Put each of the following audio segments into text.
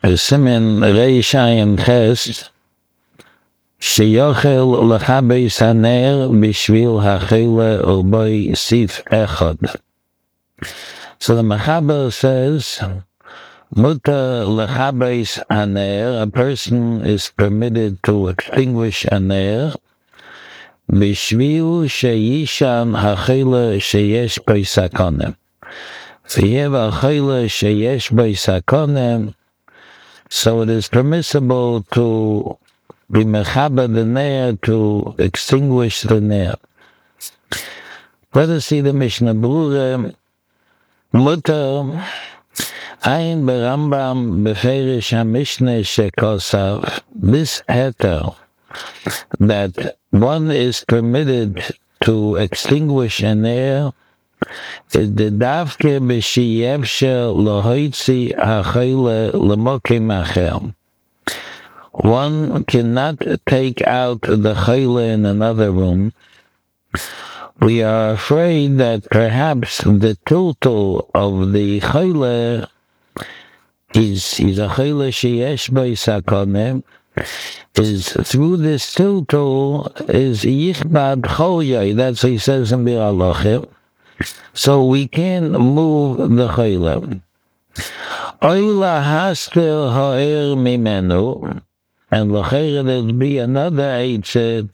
Simen Reishayim Ches Sheyochel Lechabei Saner Bishvil Hachile Ubay Sif Echad. So the Mechaber says, Mutter Lechabei Aner, a person is permitted to extinguish Aner Bishvil Sheyishan Hachile Sheyesh Bei Sakonem. V'yev Hachile Sheyesh Bei Sakonem. So it is permissible to be mechaber the ner, to extinguish the ner. Let us see the Mishnah Berurah. Mutter ein berambam beferish ha-mishneh shekosav. This heter, that one is permitted to extinguish a ner, is the davke b'shiyevshe lohoitzi ha'chayle l'mokim acher. One cannot take out the chayle in another room. We are afraid that perhaps the tiltul of the chayle is a chayle sheyesh bei sakonem, is through this tiltul is yichbad cholyai. That's what he says in Bir Halacha. So we can move the chayle. Oila haskel ha'er mimenu. And l'chayre there'll be another eitzah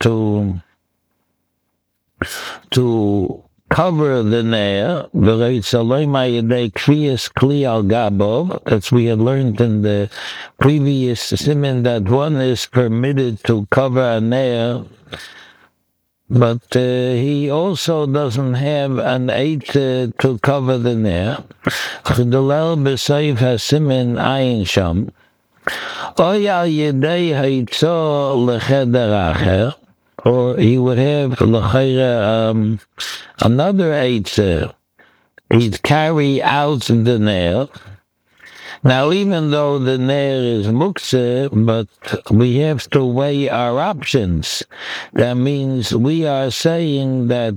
to cover the ner. That's we had learned in the previous siman that one is permitted to cover a ner, but he also doesn't have an eitzah to cover the ner. Ch'dolel b'seif ha-siman ayin sham. Or he would have another eitzah. He'd carry out the ner. Now, even though the ner is muktzeh, but we have to weigh our options. That means we are saying that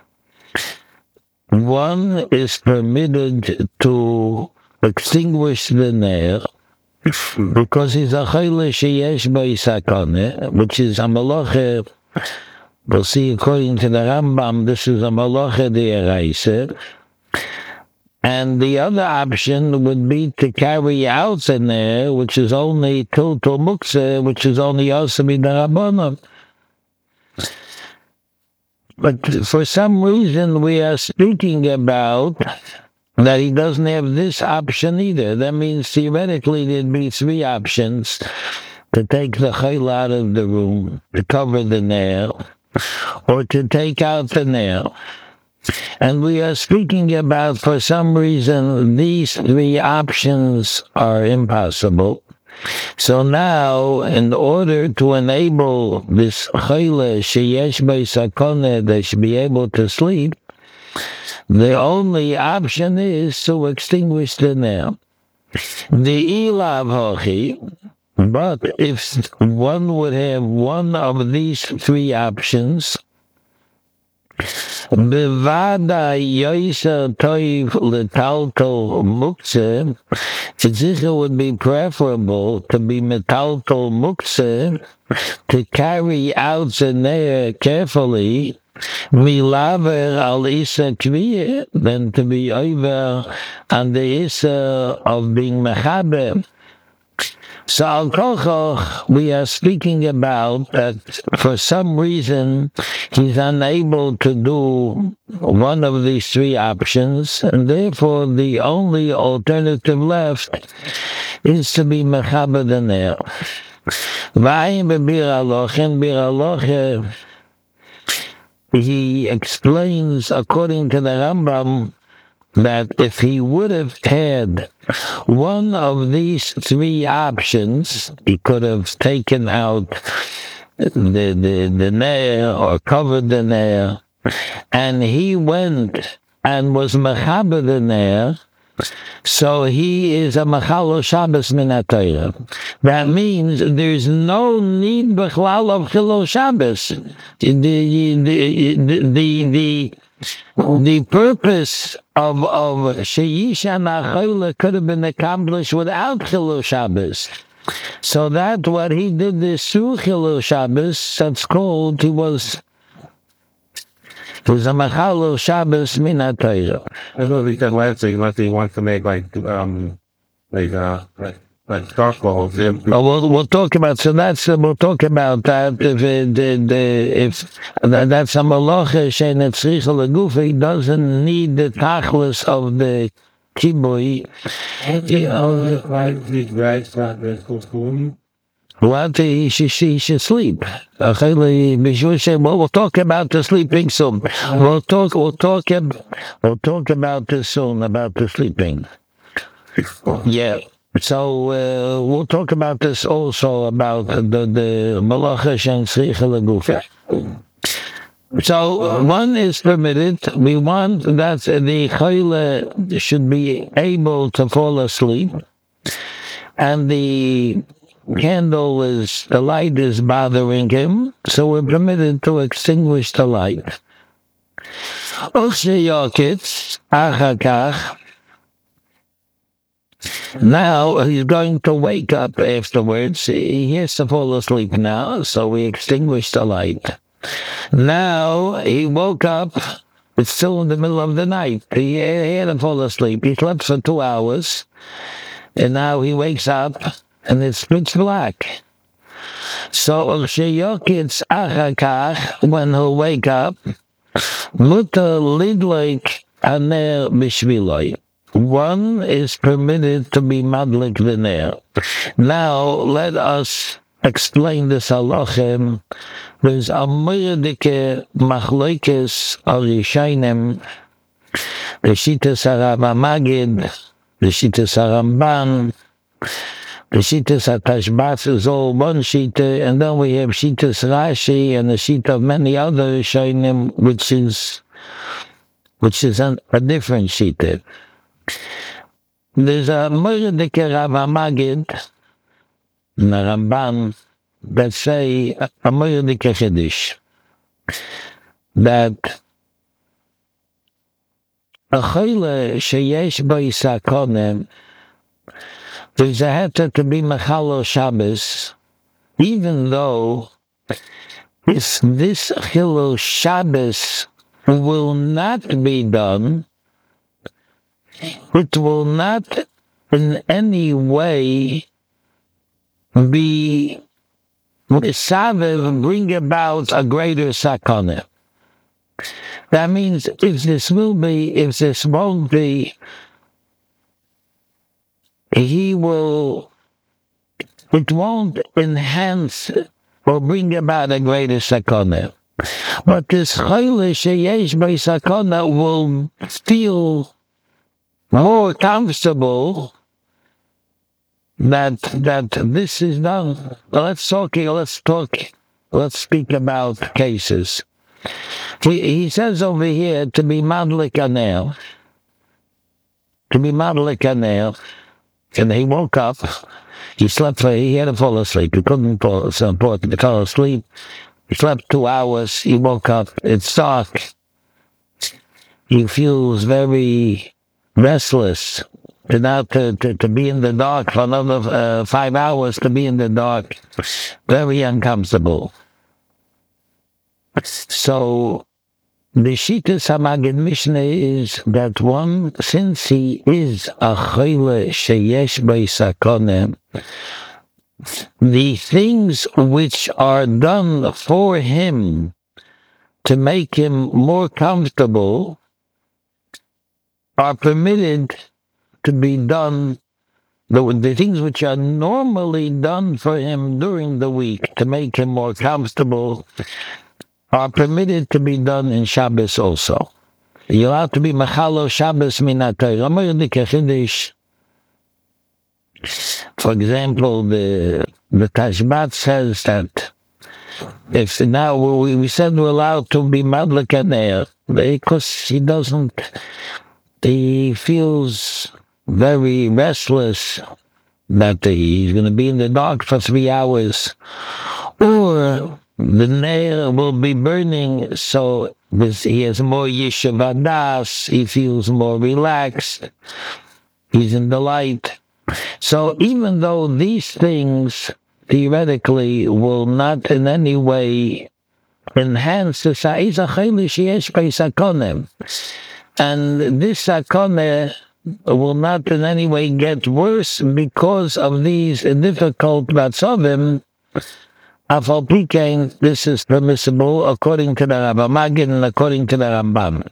one is permitted to extinguish the ner, because he's a chayle sheyesh bei sakane, which is a malacha. We'll see according to the Rambam, this is a malacha d'oraisa. And the other option would be to carry out the ner, which is only tiltul muktzeh, which is only also b'darabanan. But for some reason we are speaking about that he doesn't have this option either. That means theoretically there'd be three options: to take the chayil out of the room, to cover the ner, or to take out the ner. And we are speaking about, for some reason, these three options are impossible. So now, in order to enable this chayil sheyesh bei sakoneh, they should be able to sleep, the only option is to extinguish the ner. The ilav hochi, but if one would have one of these three options, bevada yoisa toiv letaltel muktzeh, it would be preferable to be metaltel muktzeh, to carry out the ner carefully, milaver al isa kviyeh, than to be over on the isa of being mechaber. So al kochoch, we are speaking about that for some reason he's unable to do one of these three options, and therefore the only alternative left is to be mechaber the ner. V'ayim b'bir halacha, in Bir Halacha, he explains, according to the Rambam, that if he would have had one of these three options, he could have taken out the ner or covered the ner, and he went and was mechaber the ner, so he is a machalo Shabbos min ha-Torah. That means there's no need b'chlal of chilul Shabbos. The purpose of Sheyishan HaChoyle could have been accomplished without Chilul Shabbos. So that what he did this through Chilul Shabbos, that's called, he was a Machalul Shabbos Min HaTorah. I know we said last week, unless he wants to make like charcoal. We'll talk about, so that's, we'll talk about that. If that's a malacha she'en tzricha legufa, he doesn't need the tachlis of the kibui. What he should sleep. We'll talk about the sleeping soon. We'll talk about this soon, about the sleeping. Yeah. So we'll talk about this also, about the malacha she'en tzricha legufa. So one is permitted. We want that the choyle should be able to fall asleep, and the light is bothering him, so we're permitted to extinguish the light. Now he's going to wake up afterwards. He has to fall asleep now, so we extinguish the light. Now he woke up. It's still in the middle of the night. He had to fall asleep. He slept for 2 hours, and now he wakes up, and it's pitch black. So when he'll wake up, mutar lidlik aner bishviloi. One is permitted to be madlik v'ner. Now let us explain this halachim. There's a myrdike machlokes arishanim, the Shitas HaRav HaMagid, the Shitas HaRamban, the Shitas HaTashbaz is all one Shita, and then we have Shitas Rashi and the Shita of many other Rishonim, which is a different Shita. There's a myrdike Rav HaMagid and a Ramban that say a myrdike Chiddush, that a choyle sheyesh bo isakonem, there's a heter to be Machalul Shabbos, even though this Chilul Shabbos will not be done, it will not in any way be bring about a greater sakana. That means if this won't be, it won't enhance or bring about a greater sakana. But this choyle sheyesh bo sakana will feel more comfortable that this is done. Let's speak about cases. He says over here to be madlik anel. And he woke up. He had to fall asleep. He couldn't fall asleep. He slept 2 hours. He woke up. It's dark. He feels very restless. To be in the dark for another 5 hours, to be in the dark, very uncomfortable. So the Shitas HaMagid Mishnah is that one, since he is a choyle sheyesh bo isakonem, the things which are done for him to make him more comfortable are permitted to be done. The things which are normally done for him during the week to make him more comfortable are permitted to be done in Shabbos also. You're allowed to be Machalul Shabbos Min HaTorah. For example, the Tashbaz says that if now we said we're allowed to be Madlik Aner, because he feels very restless that he's going to be in the dark for 3 hours. Or the nair will be burning, so he has more yeshiva das, he feels more relaxed, he's in the light. So even though these things theoretically will not in any way enhance the sa'iza chaylish yesh by sakonem, and this sakone will not in any way get worse because of these difficult matzavim. Afal pikein, this is permissible according to the Rabbi Magid and according to the Rambam.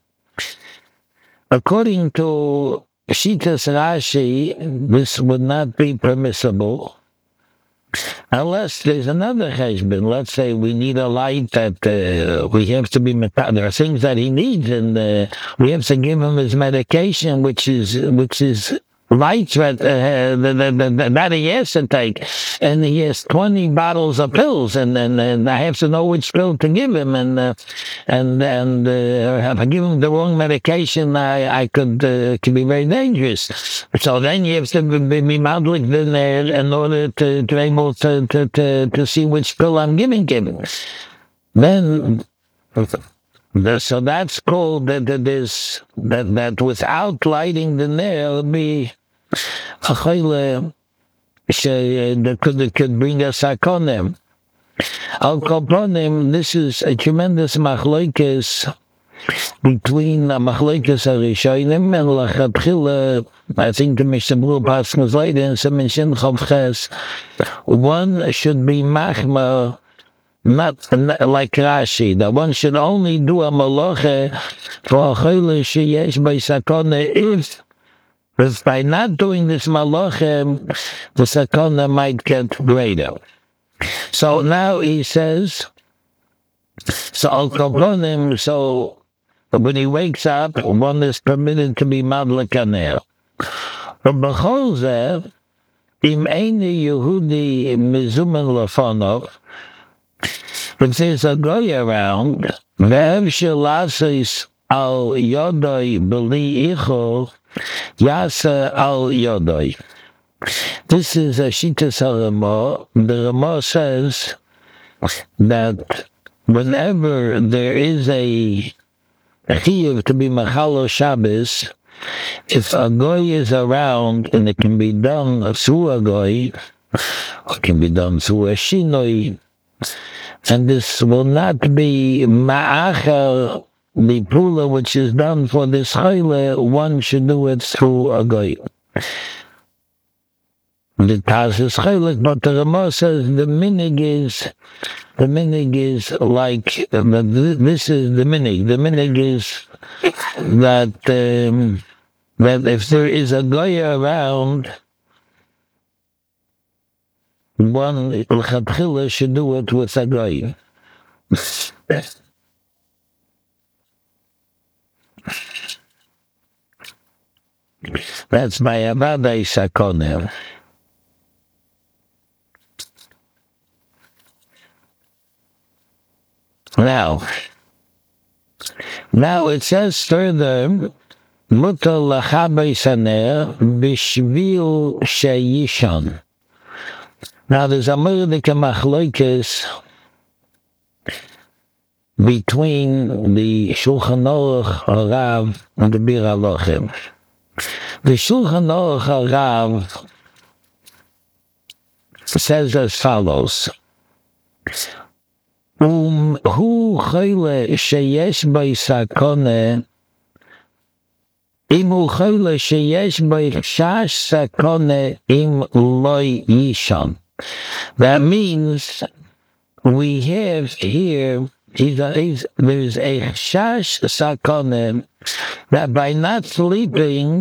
According to Shitas Rashi, this would not be permissible unless there's another cheshbon. Let's say we need a light that we have to be. There are things that he needs, and we have to give him his medication, which is lights that he has to take, and he has 20 bottles of pills, and I have to know which pill to give him, and if I give him the wrong medication, I could can be very dangerous. So then you have to be madlik there in order to be able to see which pill I'm giving him. Then. So that's called that without lighting the nail, it'll be a chayle that could bring us sakonim. Al kolponim, this is a tremendous machlokes between machlokes harishonim and lachatchila. I think the Mishnah Berurah passes later in Siman Shin Chav Ches. One should be machma. Not like Rashi, that one should only do a malacha for a chayla sheyesh by sakona if by not doing this malacha, the sakona might get greater. So now he says, so al kolponim, so when he wakes up, one is permitted to be madlik aner. But b'chol zeh, im eini Yehudi mizumen lefonov, if there's a guy around, ve'ev shelasis al yodoi b'li ichol, yasa al yodoi. This is a Shitas HaRamah. The Ramah says that whenever there is a chiyuv to be machalo Shabbos, if a guy is around, and it can be done through a guy, or it can be done through a shinoi, and this will not be ma'achar the pula which is done for this chayle, one should do it through a guy. The Taz is chaylik, but the Ramah says the minig is like this is the minig. The minig is that if there is a guy around, one l'chatchila should do it with a guy. That's by Avadai Sakoner. Now it says further, Mutar l'chabei saner b'shvil sheyishon. Now there's a murdika machlokes between the Shulchan Aruch Harav and the Bir Halachim. The Shulchan Aruch Harav says as follows: Hu chayle sheyesh by sakone, im hu chayle sheyesh by shash sakone im loy yishon. That means we have here there is a shash sakone that by not sleeping,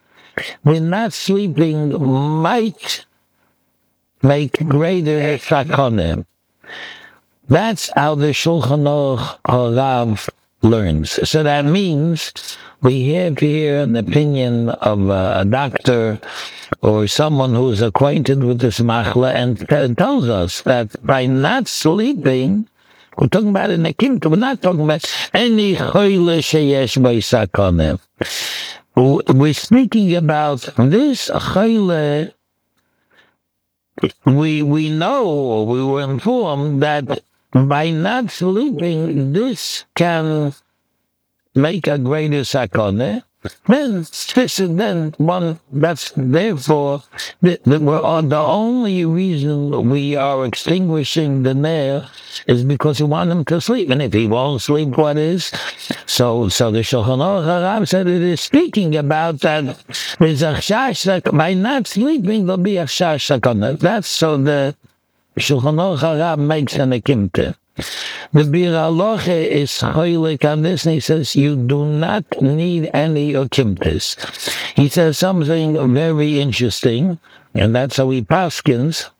might make greater sakone. That's how the Shulchan Aruch Harav learns. So that means we have here an opinion of a doctor or someone who is acquainted with this machla and tells us that by not sleeping, we're talking about in the Kimta, we're not talking about any choyle sheyesh b'sakonem. We're speaking about this choyle. We know, we were informed that by not sleeping, this can make a greater sakone. Then this is then one that's therefore the only reason we are extinguishing the nair is because we want him to sleep, and if he won't sleep, what is? So the Shulchan Aruch Harav said it is speaking about that there's a chash by not sleeping there'll be a chash sakana. That's so the Shulchan Aruch Harav makes an akimte. The Bir Halacha is choilik on this, and he says you do not need any okimtis. He says something very interesting, and that's how he paskins.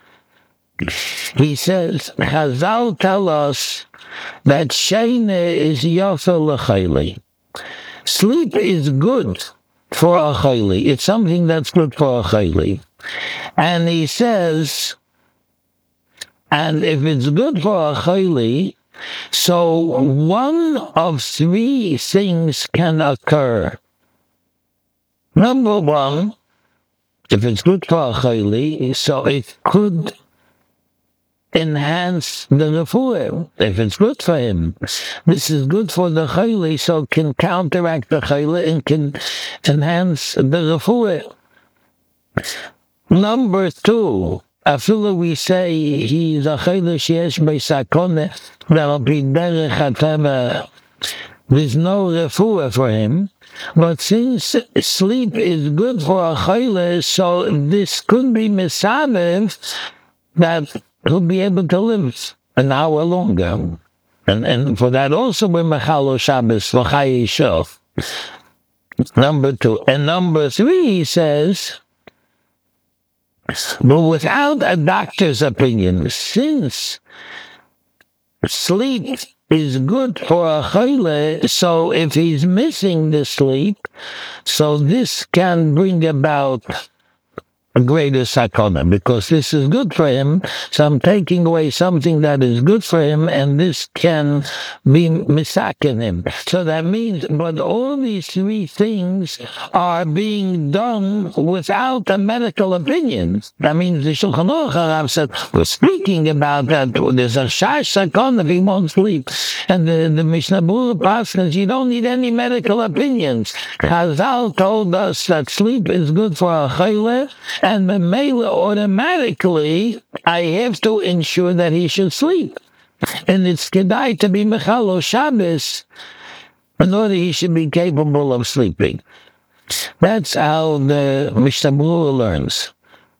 He says Chazal tell us that sheina is yofa l'chayli. Sleep is good for a chayli. It's something that's good for a chayli, and he says. And if it's good for a chayli, so one of three things can occur. Number one, if it's good for a chayli, so it could enhance the refuah. If it's good for him, this is good for the chayli, so it can counteract the chayli and can enhance the refuah. Number two, after we say he's a chayla sheyesh b'sakone, that'll be derech hateva. There's no refuah for him, but since sleep is good for a chayla, so this could be misamev that he'll be able to live an hour longer, and for that also we're mechalo Shabbos v'chayi shof. Number two, and number three, he says. But without a doctor's opinion, since sleep is good for a chayla, so if he's missing the sleep, so this can bring about a greater sakona, because this is good for him, so I'm taking away something that is good for him, and this can be misakin him. So that means, but all these three things are being done without a medical opinion. That means the Shulchan Aruch Harav said, we're speaking about that, there's a shash sakon if he won't sleep. And the Mishnah Berurah passes, you don't need any medical opinions. Chazal told us that sleep is good for a chayla, and Memela automatically, I have to ensure that he should sleep. And it's kedai to be mechalo Shabbos in order he should be capable of sleeping. That's how the Mishnah Berurah learns.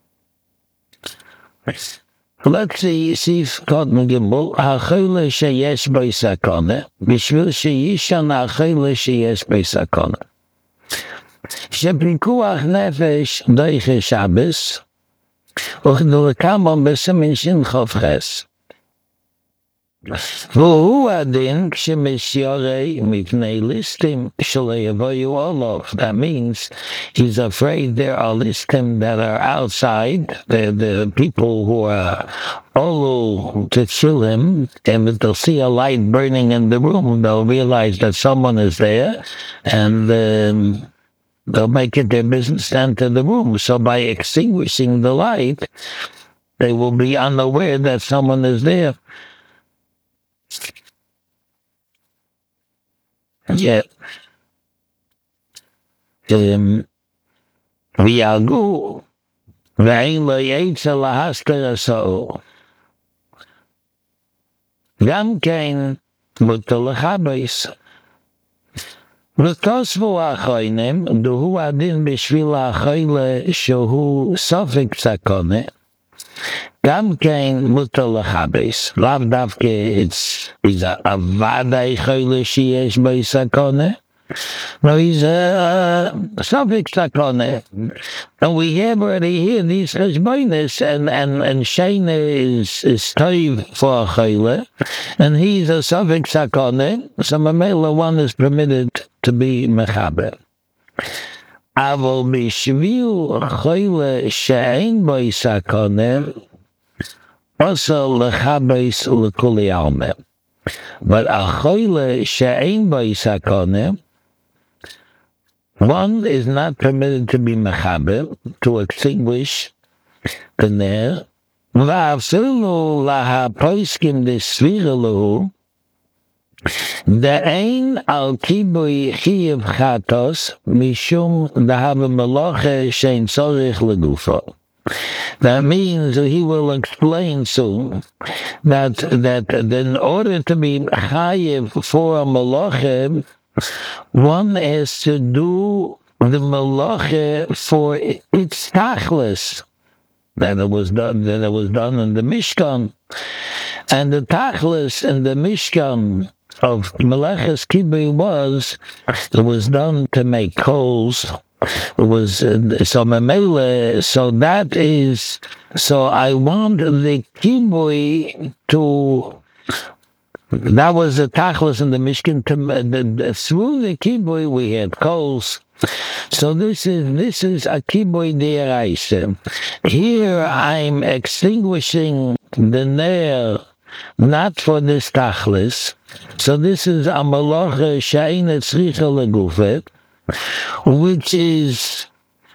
Let's see Cotton Gimel. Ha'chayla sheyesh b'sakona, b'shvil sheyishan ha'chayla sheyesh b'sakona. Shepikuach nefesh doiche Shabbos, וכדורקם בסימן חופכס. והוא הדין כשמסיורי מפני ליסטים שלא יבואו עליו. That means he's afraid there are listim that are outside, the people who are all to chill him, and if they'll see a light burning in the room, they'll realize that someone is there, and they'll make it their business to enter the room. So by extinguishing the light, they will be unaware that someone is there. Yet, ויהגו, ואין לו יצא להסתר הסעור. גם כן, מותר לכבס. ותוספו האחרונים, דהו הדין בשביל האחרונה שהוא סופק סכונה, גם כן מותר לכבס. לאו דווקא is a ודאי חולה שיש בו סכונה, no, he's a suffix sakone. And we have already here these cheshbonis, and Shana is toiv for a chayla, and he's a suffix sakone, so Mamela one is permitted to be mechaber. Avol b'shvil chayla she'ein boi sakone, also lechabes lekuli alme. But a chayla she'ein boi sakone, one is not permitted to be mechaber, to extinguish the ner, ואפילו להפוסקים דסבירלו, דאין על כיבוי חייב חטוס, משום דהבה מלאכה שאין צורך לגופו. That means he will explain soon that in order to be chayiv for a malacha, one has to do the malacha for its tachlis. That it was done in the Mishkan, and the tachlis in the Mishkan of Melechus Kibui was done to make coals. It was so memele. So that is. So I want the kibui to. That was the tachlis in the Mishkan. Through the kibui we had coals. So this is a kibui deraisa. Here I'm extinguishing the ner, not for this tachlis. So this is a malacha she'eina tzricha legufet, which is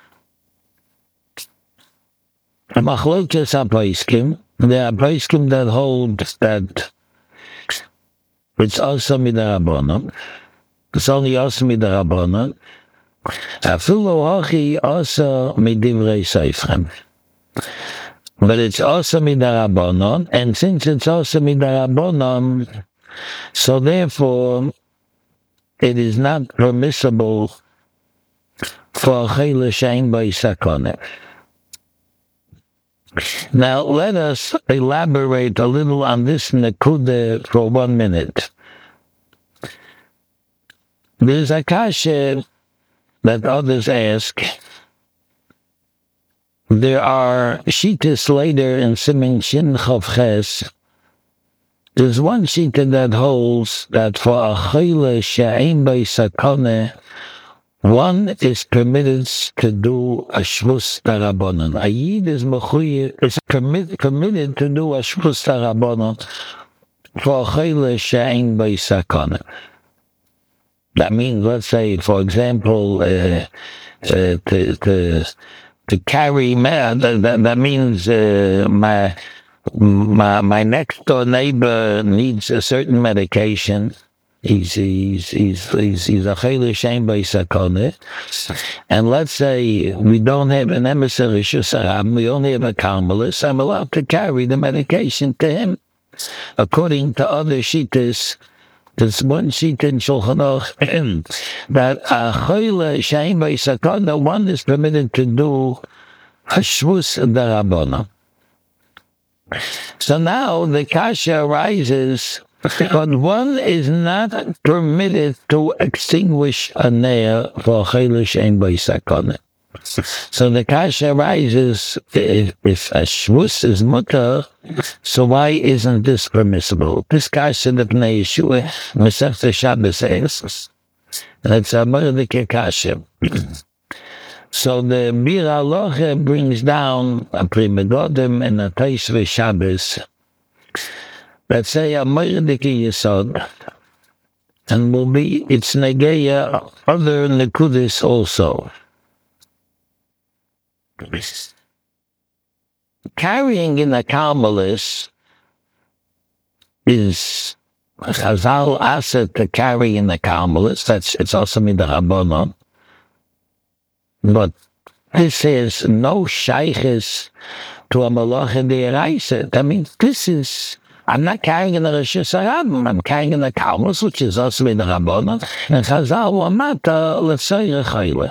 a machlokes haposkim. There are poskim that hold that it's also midarabanan. It's only also midarabanan. Afilu hachi also midivrei seifrim. But it's also midarabanan, and since it's also midarabanan, so therefore it is not permissible for chayla shein by sakone. Now let us elaborate a little on this nekuda for 1 minute. There's a kasha that others ask. There are shitas later in Siman Shin Chav Ches. There's one shita that holds that for a chayla she'ein by sakone, one is permitted to do a shvus darabanan. A yid is permitted to do a shvus darabanan for a chayla she'ein by sakone. That means, let's say, for example, to carry, that means my next door neighbor needs a certain medication. He's a chayla she'ein by sakone, and let's say we don't have an emissary shusarab, we only have a carmelist. I'm allowed to carry the medication to him, according to other shitas. There's one sheet in Shulchan Aruch that a chayla she'ein by sakone, one is permitted to do a shvus darabana. So now the kasha arises, but one is not permitted to extinguish a ner for chayla she'ein by sakone. So the kasha arises, if a shvus is mutar, so why isn't this permissible? This kasha the Pnei Yeshua Masechta Shabbos asks. That's a mordike kasha. So the Bir Halacha brings down a Pri Megadim and a Tosfos Shabbos that say a mordike yesod, and will be its negeya other nekudis also. Carrying in a carmelis is Chazal asked to carry in the carmelis. It's also midarabanan. But this is no shaykhis to a malacha deiraisa. That means I'm not carrying in the Rosh Hashanah, I'm carrying in the carmelis, which is also midarabanan. And Chazal wamata l'tzayre chayla.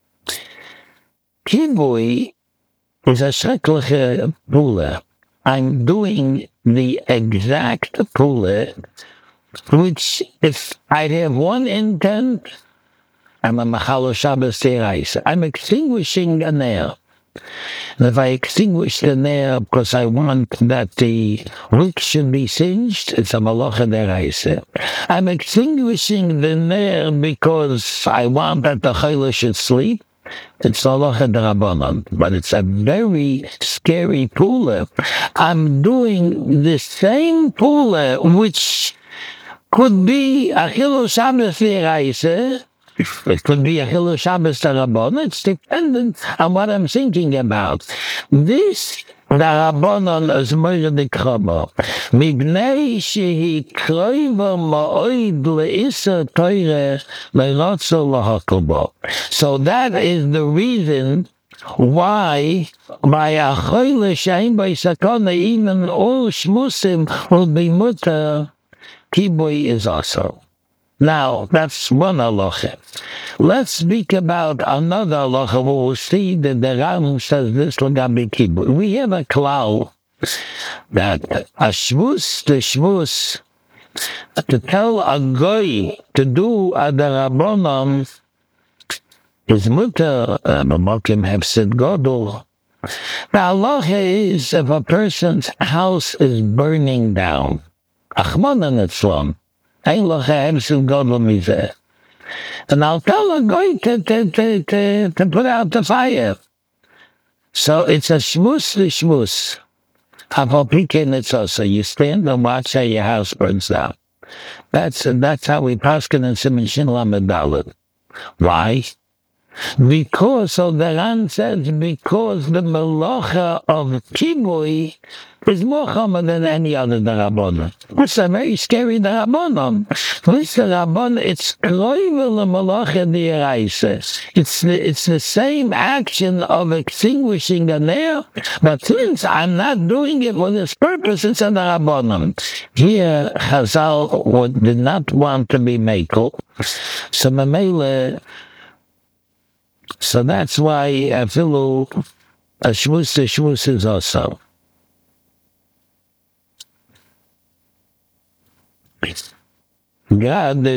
Kibui is a schreckliche pula. I'm doing the exact pula, which if I have one intent, I'm a machalo Shabbos deraisa. I'm extinguishing a ner. And if I extinguish the ner because I want that the wick should be singed, it's a malacha deraisa. I'm extinguishing the ner because I want that the chayla should sleep. It's halacha d'Rabbanan, but it's a very scary pula. I'm doing the same pula, which could be a chilul Shabbos deraisa. It could be a chilul Shabbos d'Rabbanan. It's dependent on what I'm thinking about. This Rabbanon is moiredik chama. Mibnei shehi kroiva ma'oid le'isa toire le'rotzo lahakol. So that is the reason why by a choyle shein by sakana even all shmusim will be mutter. Kibui is also. Now, that's one halacha. Let's speak about another halacha. We'll see that the Rambam says this l'gabi kibui. We have a klal that a shvus, the shvus, to tell a goy to do a derabonon is mutter, mamokim have said godol. The halacha is if a person's house is burning down, achmanan etzlon, and I'll tell a guy to put out the fire. So it's a shmus. So you stand and watch how your house burns down. That's how we paskin and Siman Shin Lamed Dalet. Why? Because, so the Ran says, because the melacha of kibui is more common than any other derabonon. It's a very scary derabonon. This derabonon, it's kroivel melacha di'eraisa. It's the same action of extinguishing a nail, but since I'm not doing it for this purpose, it's a derabonon. Here, Chazal did not want to be mekel, so Mamela. So that's why a shvus is also. God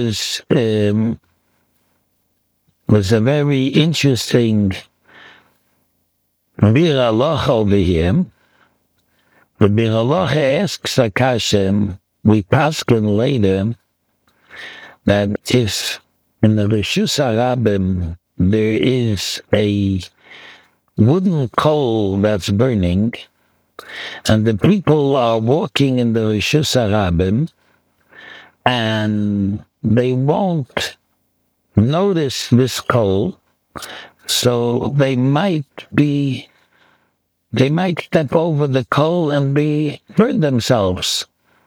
was a very interesting Bir Halacha over here. The Bir Halacha asks Akashem, we paskin later, that if in the Rishus HaRabim there is a wooden coal that's burning, and the people are walking in the Rishus HaRabim, and they won't notice this coal, so they might step over the coal and burn themselves.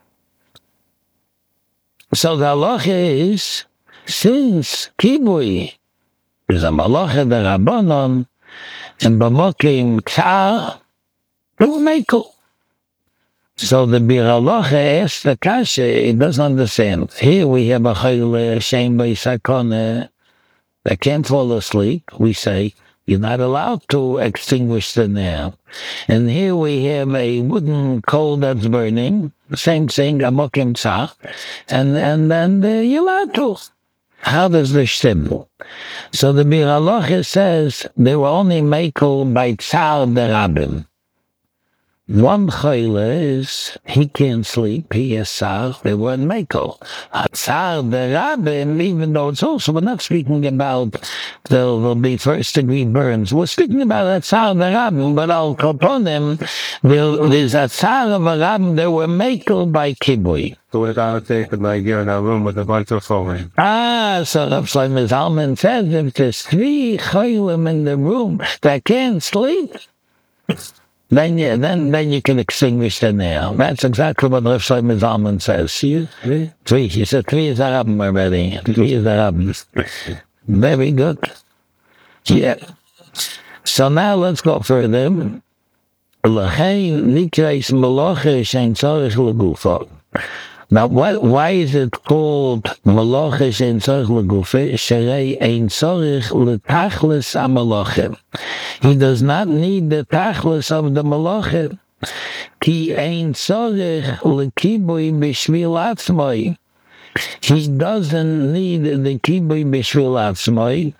So the halacha is, since kibui is a malacha derabonon, and b'mokim k'ar, mekel. So the Bir Halacha asks the kasha, it doesn't understand. Here we have a chayil shein b'sakona that can't fall asleep. We say you're not allowed to extinguish the nail. And here we have a wooden coal that's burning. Same thing, amokim tzah, and then you're allowed to. How does this stem? So the Bir Halacha says they were only mekel by tzar derabim. One chayla is he can't sleep, he has tzar, they weren't mekel. Tzar derabim, even though it's also, we're not speaking about there'll be first degree burns. We're speaking about a tzar derabim, but al koponim, there's a tzar of a rabim that were mekel by kibui. So we're going to take like you're in a room with a bunch of phone. So Rav Shlomo Zalman says if there's 3 chaylim in the room that can't sleep, then you can extinguish the nail. That's exactly what Rav Shlomo Zalman says. See? 3. He said 3 is a rabim already. 3 is a rabim. Very good. Yeah. So now let's go further. L'chein nikreis melacha shein tzarich l'gufo. Now, why is it called Malacha shein tzarich l'gufa? Sherei ein tzarich l'tachlis ha-malacha. He does not need the tachlis of the malacha. Ki ein tzarich l'kibui b'shvil atzmai. He doesn't need the kibui b'shvil atzmai.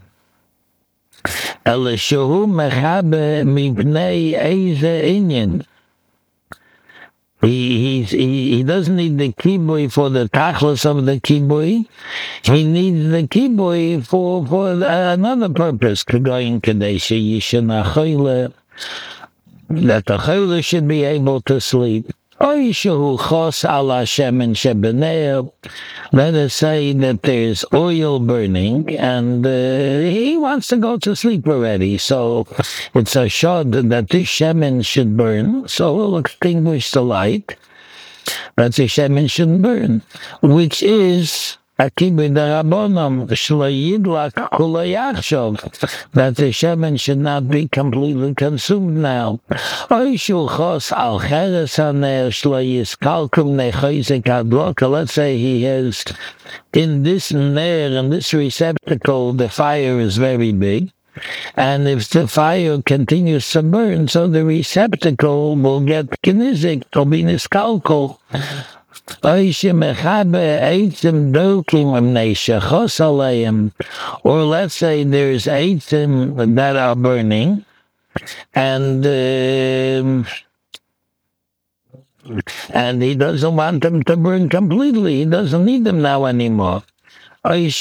Ele shehu mechabe mipnei eize inyan. He doesn't need the kibui for the tachlis of the kibui. He needs the kibui for another purpose. Kagoyin kadesha yishana chayla, that the chayla should be able to sleep. Oy shehu chos ala shemen shebeneo. Let us say that there's oil burning and he wants to go to sleep already. So it's a shod that this shemen should burn. So we'll extinguish the light. That the shemen should burn, which is Akibui Darabonam Shlayidlak Kulayachov, that the shemen should not be completely consumed now. Oishulchos al cheres haner shlayis kalkum nechoizik adloka. Let's say he has in this ner, in this receptacle, the fire is very big. And if the fire continues to burn, so the receptacle will get knizik, will be niskalkal. Or let's say there's eitzim that are burning, and he doesn't want them to burn completely. He doesn't need them now anymore. Or this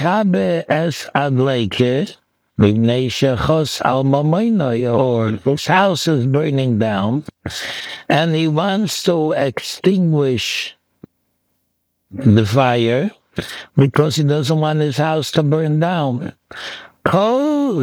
house is burning down, and he wants to extinguish the fire because he doesn't want his house to burn down. All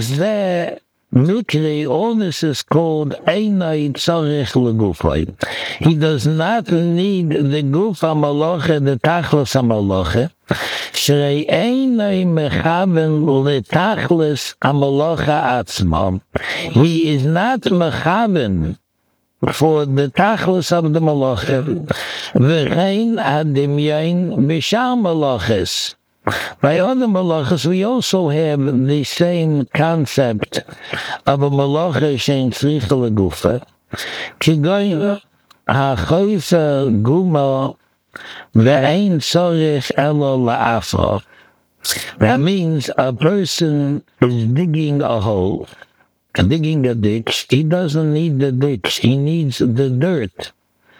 this is called Einay Tzorich Legufay. He does not need the Guf HaMaloche, the Tachlis HaMaloche. Shrei Einay Mechaven LeTachlis HaMaloche Atzmam. He is not Mechaven for the Tachlis of the Maloche. V'chein Adimyain B'shar Maloches. By other malachas, we also have the same concept of a malacha shein tzricha legufa. Kigoy ha'choifa guma ve'ein tzorich elo la'afra. That means a person is digging a hole, digging a ditch. He doesn't need the ditch. He needs the dirt.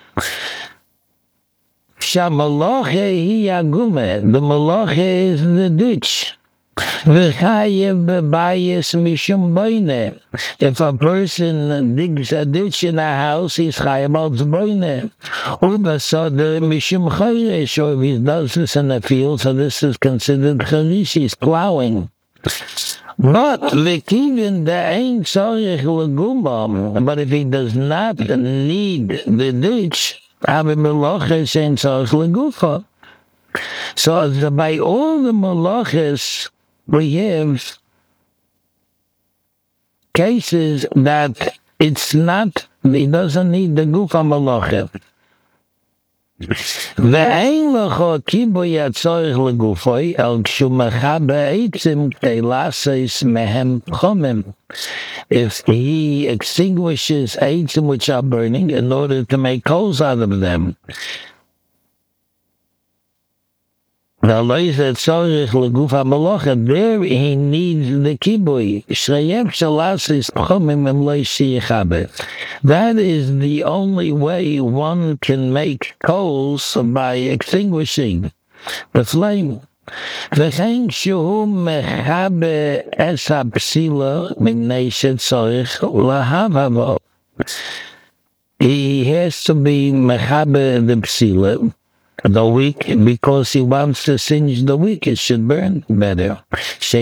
Shamaloche hi agume. The maloche is the ditch. V'chayev bebayis mishum boine. If a person digs a ditch in a house, he's chayev al boine. Ubasod mishum choresh, or if he does this in a field, so this is considered choresh, he's plowing. But v'kivin de'ein tzorich legumam. But if he does not need the ditch, so by all the malachas, we have cases that it's not, he doesn't need the gufa malacha. Ve'ein lecho kiboy atzorich legufoi el kshumacha be'etzim teilases mehem chomim. If he extinguishes eitzim which are burning in order to make coals out of them. There he needs the kiboy. That is the only way one can make coals, by extinguishing the flame. He has to be mechabe the psila, the wick, because he wants to singe the wick, it should burn better. So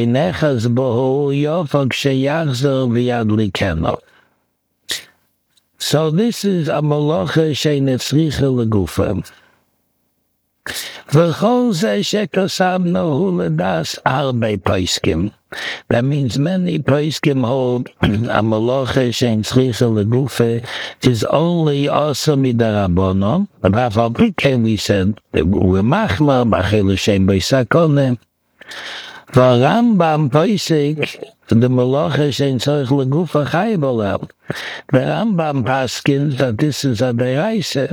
this is a malacha shenetzricha legufa. That means many paiskim hold a malacha shein tzricha legufa is only also midarabonon. But Rafal Pike, we said that we're machla b'chelu shein b'sakonem. For Rambam paisik, the malacha shein tzricha legufa chaybolel. The Rambam paskins that this is a deraisa.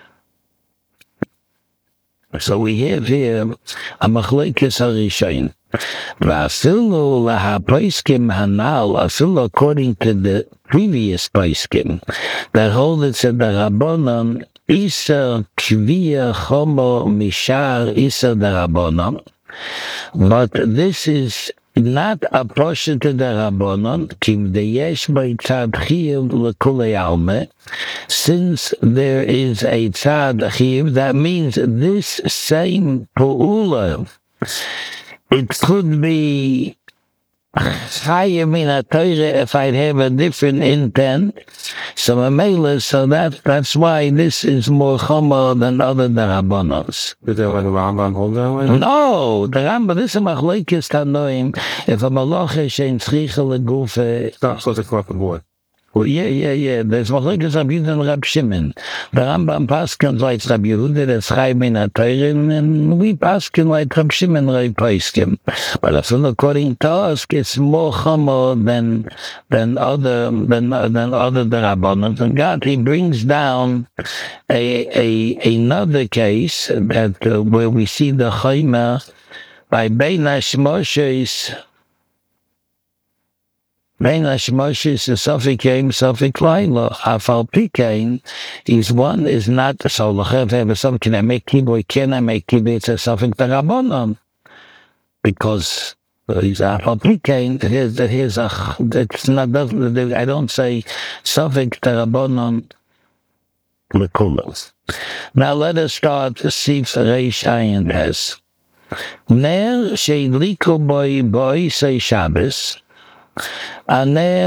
So we have here a machlekes harishayin. V'afilu lahapaiskim hanal, afilu according to the previous paiskim, that hold it said the Rabbanon, Isa kviya chomo mishar Isa the Rabbanon. But this is not a portion to the Rabbanon, kim de yesh by tzad chiyuv l'kulei alme. Since there is a tzad chiyuv, that means this same pu'ula, it could be chayim in a Torah if I'd have a different intent. So that's why this is more chomer than other Rabbanons. Is that what the Rambam holds that way? No, the Rambam, this is machlokes tanoim. If a malach is in tzricha legufe, It's not supposed to come up with what? well, yeah. There's machlokes Rabbi Yehuda and Rab Shimon. The Rambam paskin like Rabbi Yehuda, that's chayim in a Torah, and we paskin like Rab Shimon Reb Poskim. But according to us, it's more chomer than other Rabbanons. And God, he brings down another case that where we see the chomer by Bein Hashmoshes. Bein Hashmoshes is Safik Yom, Safik Laila. Afal Pikein, one is not so. L'chev some can I make kibbutz? Can I make kibbutz? It's a Safik Rabbanon because he's Afal Pikein. Here's a. It's not. I don't say Safik Rabbanon l'kulos. Now let us start to see Reish Ayin Tes. Ner she'idliku boy say Shabbos. The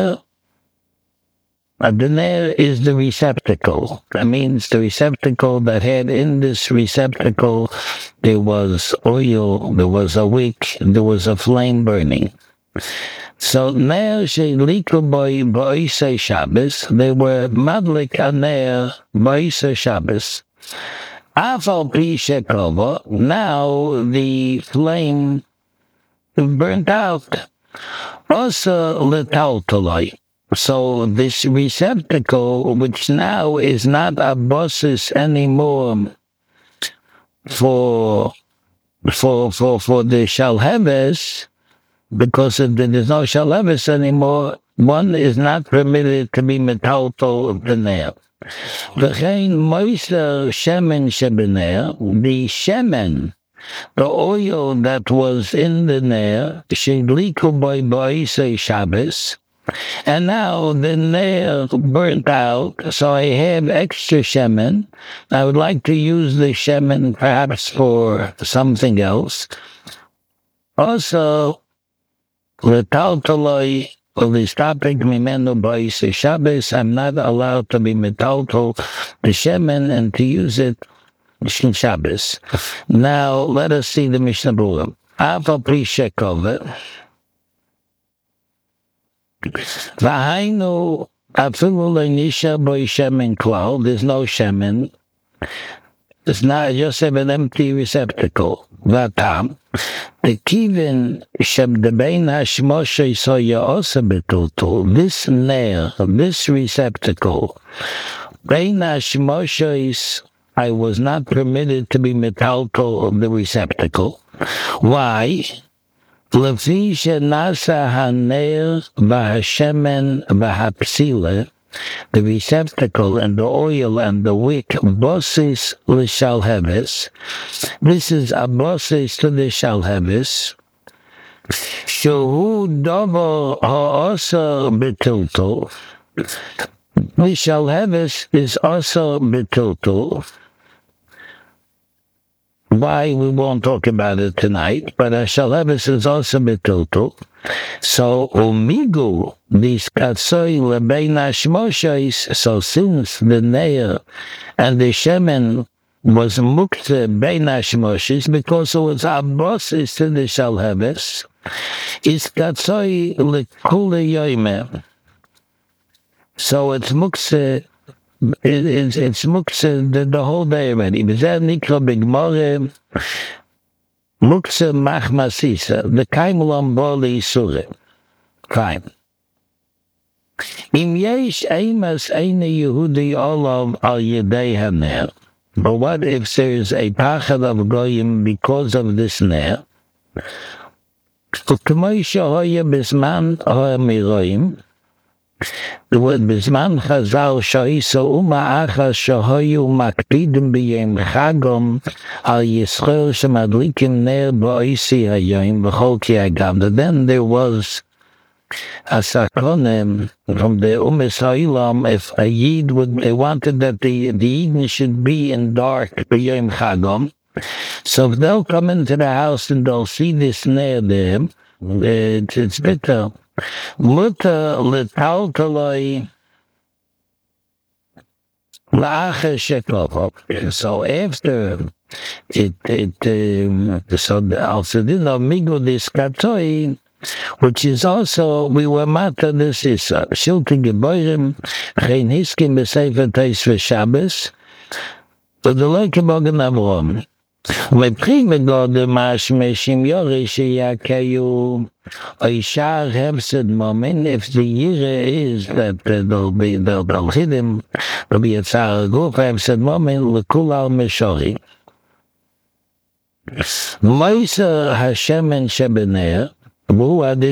ner is the receptacle. That means the receptacle that had in this receptacle there was oil, there was a wick, there was a flame burning. So ner she'idliku b'oisei Shabbos, they were madlik a ner b'oisei Shabbos. Afal pi shekova, now the flame burnt out. Also letaltalai. So this receptacle, which now is not a bosses anymore for the shalheves, because if there is no shalheves anymore, one is not permitted to be metaltal b'ner. V'chein moiser shemen shebener, the shemen, the oil that was in the ner, shedliku by say Shabbos, and now the ner burnt out, so I have extra shemen. I would like to use the shemen perhaps for something else. Also, letaltaloi, stopping mimenu by say Shabbos, I'm not allowed to be metaltal the shemen and to use it in Shabbos. Now, let us see the Mishnah Berurah. Afal pri shekova. V'hainu afilu le'nisha boi shemen klal. There's no shemen. It's not just have an empty receptacle. V'atam. The kivin shebdebein hashmoshe soya osa betutul. This ner, this receptacle, bein hashmoshe, I was not permitted to be metaltal of the receptacle. Why? Lefi shenasa haner v'hashemen v'hapsile, the receptacle and the oil and the wick, bosses l'shalheves. This is a bosses to the shalheves. Shehu dovo ha'osa betiltul. The shalheves is also betiltul. Why, we won't talk about it tonight, but a shalheves is also betiltul. So, umigu, this katsoi lebein hashmoshes, so since the neir and the shemen was mukte bein hashmoshes, because it was abosses to the shalheves, is katsoi lekule yoime. So it's mukse, it's mukse the whole day already. B'zeh nikra b'gmore, mukse machmasisa, the kaim lamboli sure. Kaim. Im yesh eimas eine Yehudi olav al yedei haner. But what if there is a pachad of goyim because of this ner? Uk'moi shehoye bisman ha'miroim, בזמן חז"ל שהיסו אומה אחת שהיו מקפידים ביום חגום על ישראל שמדליקים נר באויסי היום בכל כי הגב. Then there was a sakonim from the Umas Ha'ilam if a Yid wanted that the Yidden should be in dark b'yom Chagom. So if they'll come into the house and they'll see this ner there, it's better. Mutter letaltaloi la'acher shekov. So after so also didn't know migo diskatoi, which is also, we were matter, this is Shilti Geborim, Chein Hiskim B'Sefer Teis V'Shabbos, but the Leke Bogen Avrom. V'Prim God Mashmeshim Yori Sheyakeyu Oishar Hefsed Momin, if the year is that they'll hit him, there'll be a Tzar Guf Hefsed Momin, L'Kul Al Meshori. Moisa Hashem and Shebener, you have a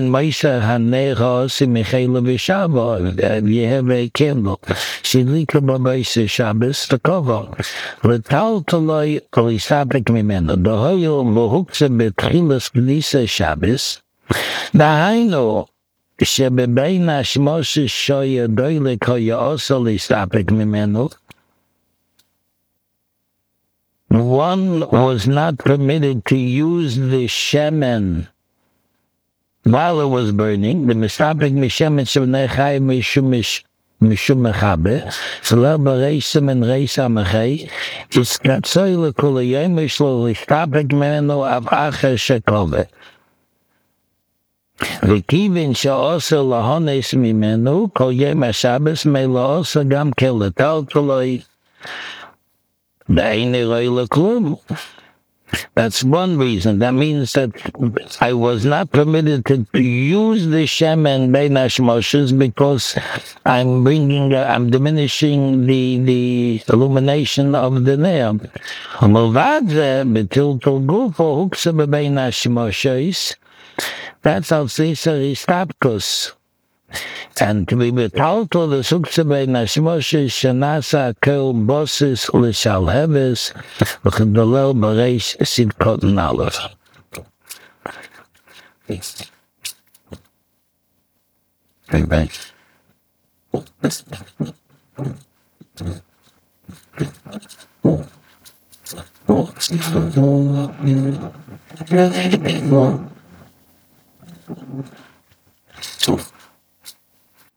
candle. Shilika b'Moiseh Shabbos the cover. L'tal toloi kolisapik mimeno. Dohoyo v'hukse b'tchilas k'nisa Shabbos. Dahainu shebebein hashmoshes shoya doilik hoya also lisapik mimeno. One was not permitted to use the shemen while it was burning. The Mishapik Mishem Shavnechai Mishum Mechabe, Salah Bareisim and Reisa Mechai, is Katsoil Kulayim Mishlo Listapik Meno Av Acher Shekove. Vikivin also Lahones Mimenu, Koyem Shabbos, Mela also Gam Keletal Kuloi, Daini Roila Klum. That's one reason. That means that I was not permitted to use the shemen bein hashmoshes because I'm diminishing the illumination of the ner. That's how Caesar is tapkus. And to be betalto the sukse bein hashmoshes shenasa kel bosses l'shal heves v'chedolel b'reish sidkot n'alef. Amen. So